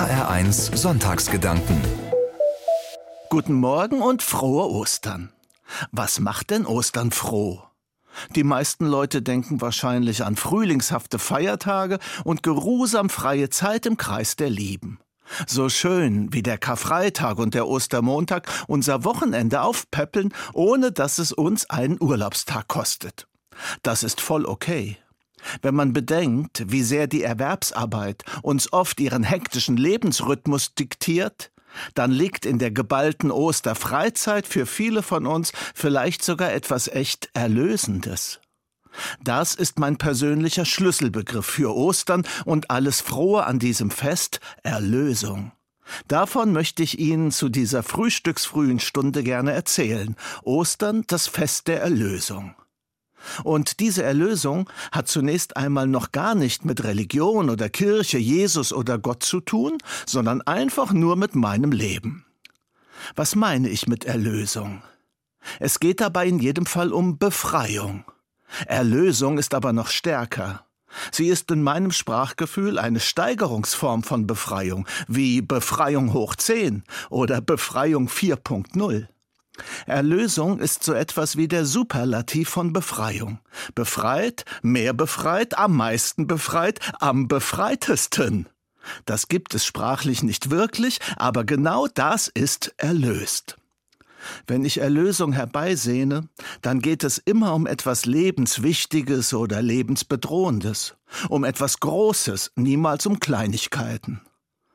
HR1 Sonntagsgedanken. Guten Morgen und frohe Ostern. Was macht denn Ostern froh? Die meisten Leute denken wahrscheinlich an frühlingshafte Feiertage und geruhsam freie Zeit im Kreis der Lieben. So schön wie der Karfreitag und der Ostermontag unser Wochenende aufpäppeln, ohne dass es uns einen Urlaubstag kostet. Das ist voll okay. Wenn man bedenkt, wie sehr die Erwerbsarbeit uns oft ihren hektischen Lebensrhythmus diktiert, dann liegt in der geballten Osterfreizeit für viele von uns vielleicht sogar etwas echt Erlösendes. Das ist mein persönlicher Schlüsselbegriff für Ostern und alles Frohe an diesem Fest: Erlösung. Davon möchte ich Ihnen zu dieser frühstücksfrühen Stunde gerne erzählen. Ostern, das Fest der Erlösung. Und diese Erlösung hat zunächst einmal noch gar nicht mit Religion oder Kirche, Jesus oder Gott zu tun, sondern einfach nur mit meinem Leben. Was meine ich mit Erlösung? Es geht dabei in jedem Fall um Befreiung. Erlösung ist aber noch stärker. Sie ist in meinem Sprachgefühl eine Steigerungsform von Befreiung, wie Befreiung hoch 10 oder Befreiung 4.0. Erlösung ist so etwas wie der Superlativ von Befreiung. Befreit, mehr befreit, am meisten befreit, am befreitesten. Das gibt es sprachlich nicht wirklich, aber genau das ist erlöst. Wenn ich Erlösung herbeisehne, dann geht es immer um etwas Lebenswichtiges oder Lebensbedrohendes, um etwas Großes, niemals um Kleinigkeiten.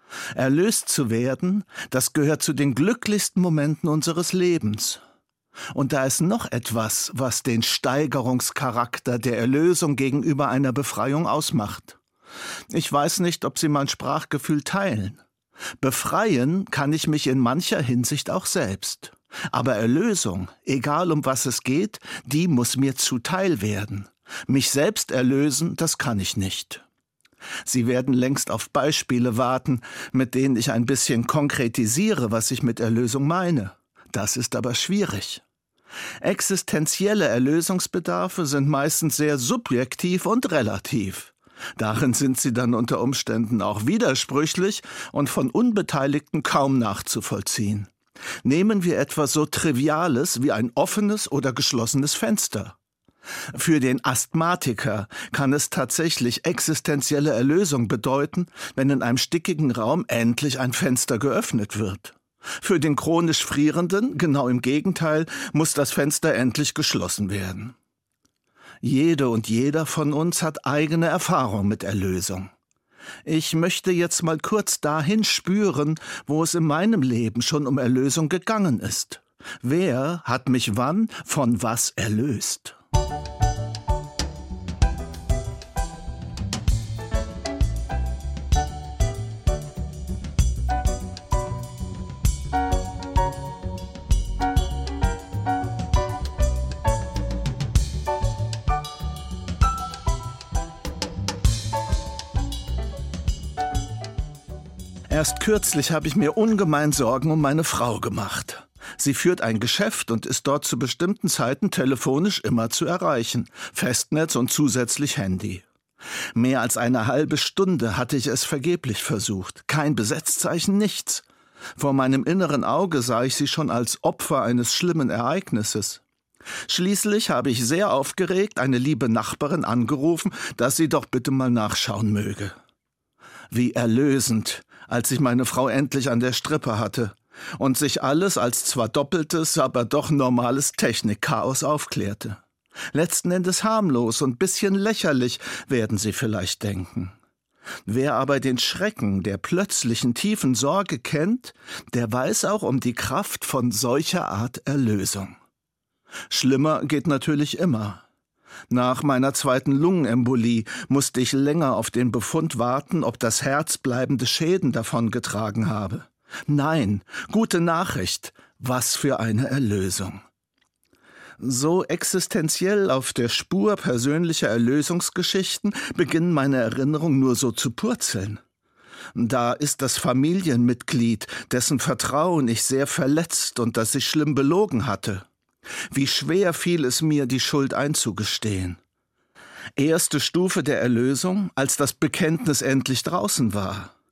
Erlöst zu werden, das gehört zu den glücklichsten Momenten unseres Lebens. Und da ist noch etwas, was den Steigerungscharakter der Erlösung gegenüber einer Befreiung ausmacht. Ich weiß nicht, ob Sie mein Sprachgefühl teilen. Befreien kann ich mich in mancher Hinsicht auch selbst. Aber Erlösung, egal um was es geht, die muss mir zuteil werden. Mich selbst erlösen, das kann ich nicht. Sie werden längst auf Beispiele warten, mit denen ich ein bisschen konkretisiere, was ich mit Erlösung meine. Das ist aber schwierig. Existenzielle Erlösungsbedarfe sind meistens sehr subjektiv und relativ. Darin sind sie dann unter Umständen auch widersprüchlich und von Unbeteiligten kaum nachzuvollziehen. Nehmen wir etwas so Triviales wie ein offenes oder geschlossenes Fenster. Für den Asthmatiker kann es tatsächlich existenzielle Erlösung bedeuten, wenn in einem stickigen Raum endlich ein Fenster geöffnet wird. Für den chronisch Frierenden, genau im Gegenteil, muss das Fenster endlich geschlossen werden. Jede und jeder von uns hat eigene Erfahrung mit Erlösung. Ich möchte jetzt mal kurz dahin spüren, wo es in meinem Leben schon um Erlösung gegangen ist. Wer hat mich wann von was erlöst? Erst kürzlich habe ich mir ungemein Sorgen um meine Frau gemacht. Sie führt ein Geschäft und ist dort zu bestimmten Zeiten telefonisch immer zu erreichen. Festnetz und zusätzlich Handy. Mehr als eine halbe Stunde hatte ich es vergeblich versucht. Kein Besetzzeichen, nichts. Vor meinem inneren Auge sah ich sie schon als Opfer eines schlimmen Ereignisses. Schließlich habe ich sehr aufgeregt eine liebe Nachbarin angerufen, dass sie doch bitte mal nachschauen möge. Wie erlösend, als ich meine Frau endlich an der Strippe hatte und sich alles als zwar doppeltes, aber doch normales Technikchaos aufklärte. Letzten Endes harmlos und bisschen lächerlich, werden Sie vielleicht denken. Wer aber den Schrecken der plötzlichen tiefen Sorge kennt, der weiß auch um die Kraft von solcher Art Erlösung. Schlimmer geht natürlich immer. Nach meiner zweiten Lungenembolie musste ich länger auf den Befund warten, ob das Herz bleibende Schäden davongetragen habe. Nein, gute Nachricht, was für eine Erlösung. So existenziell auf der Spur persönlicher Erlösungsgeschichten beginnen meine Erinnerungen nur so zu purzeln. Da ist das Familienmitglied, dessen Vertrauen ich sehr verletzt und das ich schlimm belogen hatte. Wie schwer fiel es mir, die Schuld einzugestehen. Erste Stufe der Erlösung, als das Bekenntnis endlich draußen war.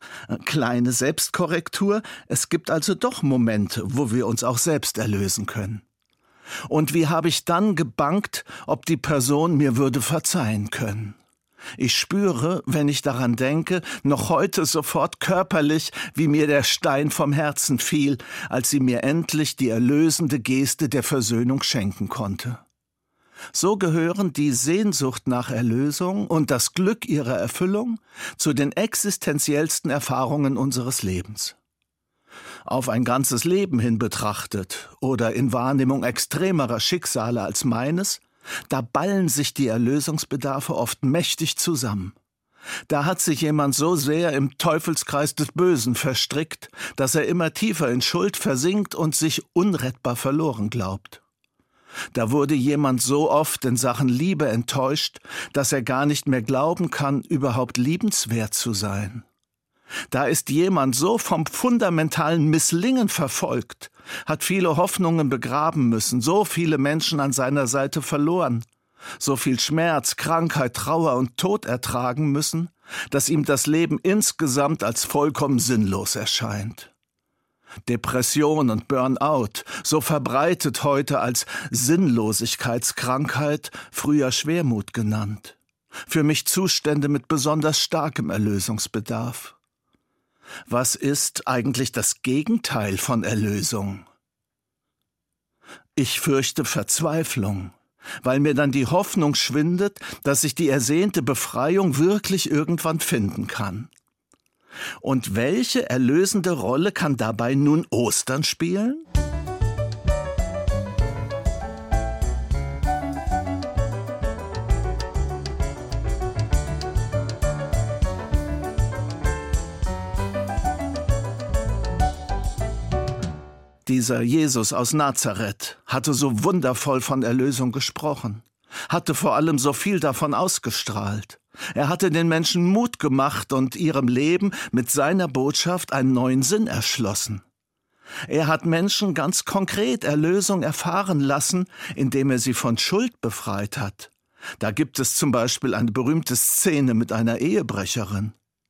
Kleine Selbstkorrektur, es gibt also doch Momente, wo wir uns auch selbst erlösen können. Und wie habe ich dann gebangt, ob die Person mir würde verzeihen können? Ich spüre, wenn ich daran denke, noch heute sofort körperlich, wie mir der Stein vom Herzen fiel, als sie mir endlich die erlösende Geste der Versöhnung schenken konnte. So gehören die Sehnsucht nach Erlösung und das Glück ihrer Erfüllung zu den existenziellsten Erfahrungen unseres Lebens. Auf ein ganzes Leben hin betrachtet oder in Wahrnehmung extremerer Schicksale als meines, da ballen sich die Erlösungsbedarfe oft mächtig zusammen. Da hat sich jemand so sehr im Teufelskreis des Bösen verstrickt, dass er immer tiefer in Schuld versinkt und sich unrettbar verloren glaubt. Da wurde jemand so oft in Sachen Liebe enttäuscht, dass er gar nicht mehr glauben kann, überhaupt liebenswert zu sein. Da ist jemand so vom fundamentalen Misslingen verfolgt, hat viele Hoffnungen begraben müssen, so viele Menschen an seiner Seite verloren, so viel Schmerz, Krankheit, Trauer und Tod ertragen müssen, dass ihm das Leben insgesamt als vollkommen sinnlos erscheint. Depression und Burnout, so verbreitet heute als Sinnlosigkeitskrankheit, früher Schwermut genannt. Für mich Zustände mit besonders starkem Erlösungsbedarf. Was ist eigentlich das Gegenteil von Erlösung? Ich fürchte Verzweiflung, weil mir dann die Hoffnung schwindet, dass ich die ersehnte Befreiung wirklich irgendwann finden kann. Und welche erlösende Rolle kann dabei nun Ostern spielen? Dieser Jesus aus Nazareth hatte so wundervoll von Erlösung gesprochen, hatte vor allem so viel davon ausgestrahlt. Er hatte den Menschen Mut gemacht und ihrem Leben mit seiner Botschaft einen neuen Sinn erschlossen. Er hat Menschen ganz konkret Erlösung erfahren lassen, indem er sie von Schuld befreit hat. Da gibt es zum Beispiel eine berühmte Szene mit einer Ehebrecherin.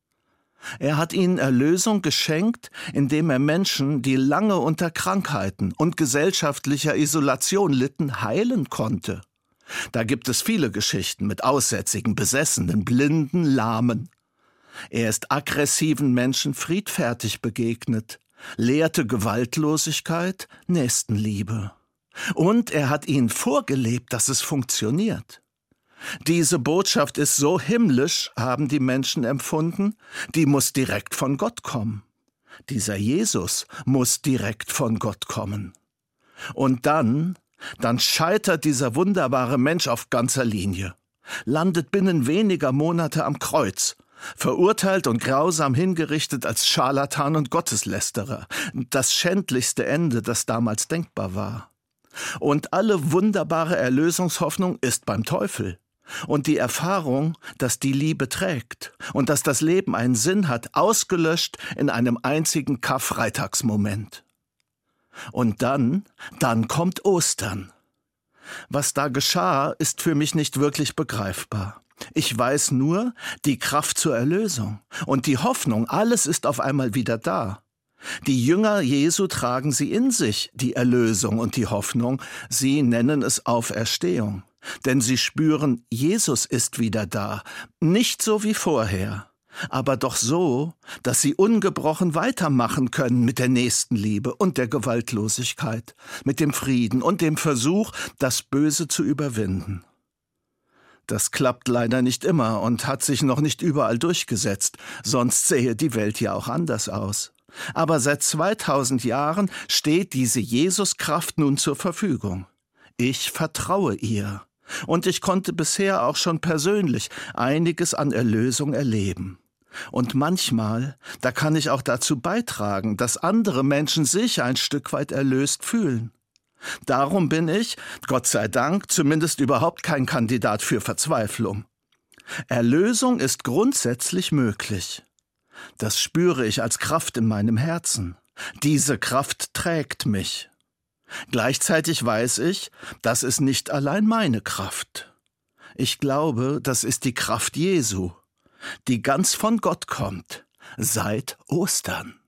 Er hat ihnen Erlösung geschenkt, indem er Menschen, die lange unter Krankheiten und gesellschaftlicher Isolation litten, heilen konnte. Da gibt es viele Geschichten mit Aussätzigen, Besessenen, Blinden, Lahmen. Er ist aggressiven Menschen friedfertig begegnet, lehrte Gewaltlosigkeit, Nächstenliebe. Und er hat ihnen vorgelebt, dass es funktioniert. Diese Botschaft ist so himmlisch, haben die Menschen empfunden, die muss direkt von Gott kommen. Dieser Jesus muss direkt von Gott kommen. Und dann scheitert dieser wunderbare Mensch auf ganzer Linie, landet binnen weniger Monate am Kreuz, verurteilt und grausam hingerichtet als Scharlatan und Gotteslästerer, das schändlichste Ende, das damals denkbar war. Und alle wunderbare Erlösungshoffnung ist beim Teufel. Und die Erfahrung, dass die Liebe trägt und dass das Leben einen Sinn hat, ausgelöscht in einem einzigen Karfreitagsmoment. Und dann kommt Ostern. Was da geschah, ist für mich nicht wirklich begreifbar. Ich weiß nur, die Kraft zur Erlösung und die Hoffnung, alles ist auf einmal wieder da. Die Jünger Jesu tragen sie in sich, die Erlösung und die Hoffnung, sie nennen es Auferstehung. Denn sie spüren, Jesus ist wieder da, nicht so wie vorher, aber doch so, dass sie ungebrochen weitermachen können mit der Nächstenliebe und der Gewaltlosigkeit, mit dem Frieden und dem Versuch, das Böse zu überwinden. Das klappt leider nicht immer und hat sich noch nicht überall durchgesetzt, sonst sähe die Welt ja auch anders aus. Aber seit 2000 Jahren steht diese Jesuskraft nun zur Verfügung. Ich vertraue ihr. Und ich konnte bisher auch schon persönlich einiges an Erlösung erleben. Und manchmal, da kann ich auch dazu beitragen, dass andere Menschen sich ein Stück weit erlöst fühlen. Darum bin ich, Gott sei Dank, zumindest überhaupt kein Kandidat für Verzweiflung. Erlösung ist grundsätzlich möglich. Das spüre ich als Kraft in meinem Herzen. Diese Kraft trägt mich. Gleichzeitig weiß ich, das ist nicht allein meine Kraft. Ich glaube, das ist die Kraft Jesu, die ganz von Gott kommt, Seit Ostern.